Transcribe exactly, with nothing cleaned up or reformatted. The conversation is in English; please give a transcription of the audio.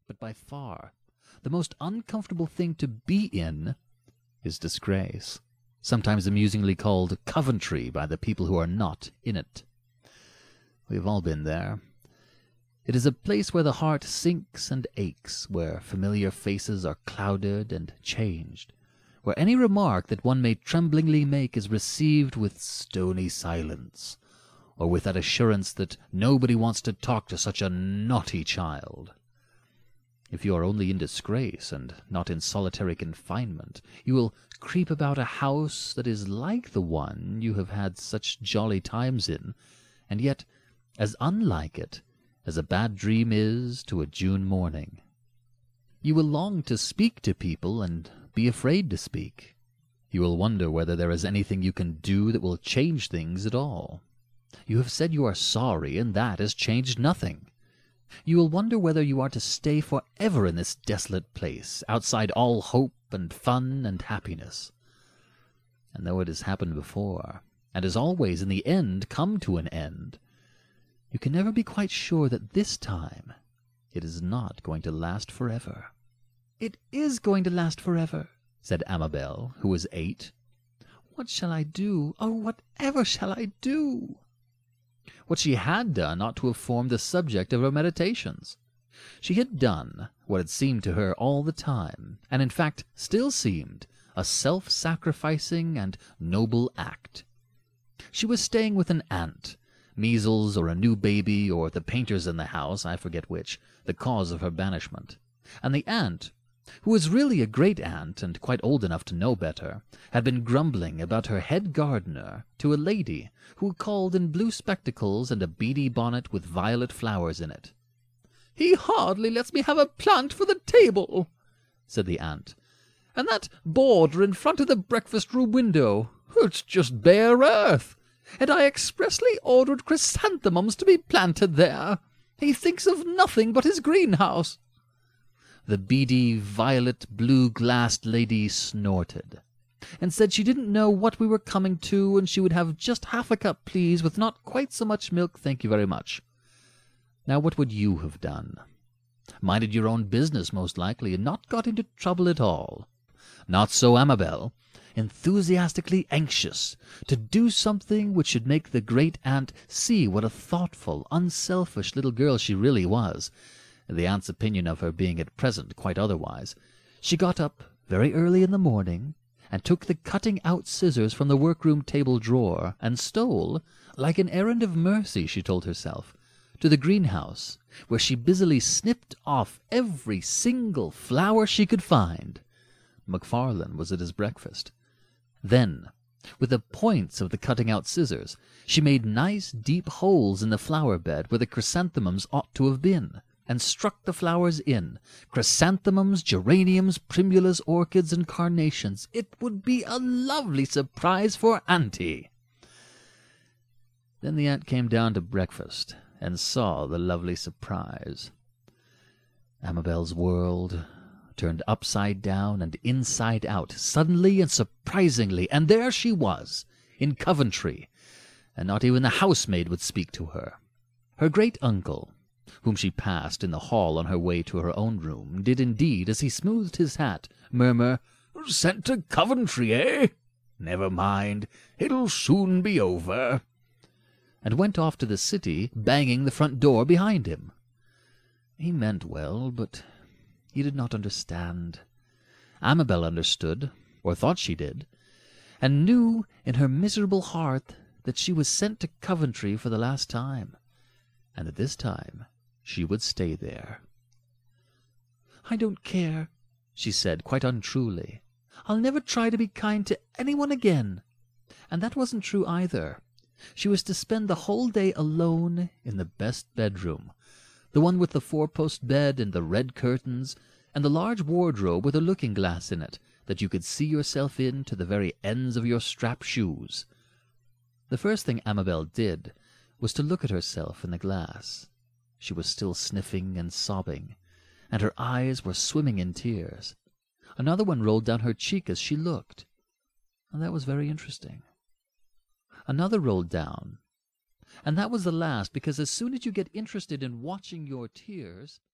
But by far the most uncomfortable thing to be in is disgrace, sometimes amusingly called Coventry by the people who are not in it. We have all been there. It is a place where the heart sinks and aches, where familiar faces are clouded and changed, where any remark that one may tremblingly make is received with stony silence, or with that assurance that nobody wants to talk to such a naughty child. If you are only in disgrace, and not in solitary confinement, you will creep about a house that is like the one you have had such jolly times in, and yet as unlike it as a bad dream is to a June morning. You will long to speak to people, and be afraid to speak. You will wonder whether there is anything you can do that will change things at all. You have said you are sorry, and that has changed nothing. You will wonder whether you are to stay for ever in this desolate place, outside all hope and fun and happiness. And though it has happened before, and has always in the end come to an end, you can never be quite sure that this time it is not going to last forever. "It is going to last forever," said Amabel, who was eight. "What shall I do? Oh, whatever shall I do?" What she had done ought to have formed the subject of her meditations. She had done what had seemed to her all the time, and in fact still seemed, a self-sacrificing and noble act. She was staying with an aunt, measles or a new baby or the painters in the house, I forget which, the cause of her banishment. And the aunt, who was really a great aunt and quite old enough to know better, had been grumbling about her head gardener to a lady who called in blue spectacles and a beady bonnet with violet flowers in it. "He hardly lets me have a plant for the table," said the aunt. "And that border in front of the breakfast-room window, it's just bare earth. And I expressly ordered chrysanthemums to be planted there. He thinks of nothing but his greenhouse." The beady, violet-blue-glassed lady snorted, and said she didn't know what we were coming to, and she would have just half a cup, please, with not quite so much milk, thank you very much. Now what would you have done? Minded your own business, most likely, and not got into trouble at all. Not so Amabel, enthusiastically anxious to do something which should make the great aunt see what a thoughtful, unselfish little girl she really was, the aunt's opinion of her being at present quite otherwise. She got up very early in the morning, and took the cutting-out scissors from the workroom table drawer, and stole, like an errand of mercy, she told herself, to the greenhouse, where she busily snipped off every single flower she could find. Macfarlane was at his breakfast. Then, with the points of the cutting-out scissors, she made nice deep holes in the flower-bed where the chrysanthemums ought to have been, and struck the flowers in, chrysanthemums, geraniums, primulas, orchids, and carnations. It would be a lovely surprise for Auntie. Then the aunt came down to breakfast, and saw the lovely surprise. Amabel's world turned upside down and inside out, suddenly and surprisingly, and there she was, in Coventry, and not even the housemaid would speak to her. Her great-uncle, whom she passed in the hall on her way to her own room, did indeed, as he smoothed his hat, murmur, "Sent to Coventry, eh? Never mind, it'll soon be over," and went off to the city, banging the front door behind him. He meant well, but he did not understand. Amabel understood, or thought she did, and knew in her miserable heart that she was sent to Coventry for the last time, and that this time she would stay there. "I don't care," she said, quite untruly. "I'll never try to be kind to anyone again." And that wasn't true either. She was to spend the whole day alone in the best bedroom, the one with the four-post bed and the red curtains, and the large wardrobe with a looking-glass in it, that you could see yourself in to the very ends of your strap shoes. The first thing Amabel did was to look at herself in the glass. She was still sniffing and sobbing, and her eyes were swimming in tears. Another one rolled down her cheek as she looked, and that was very interesting. Another rolled down, and that was the last, because as soon as you get interested in watching your tears,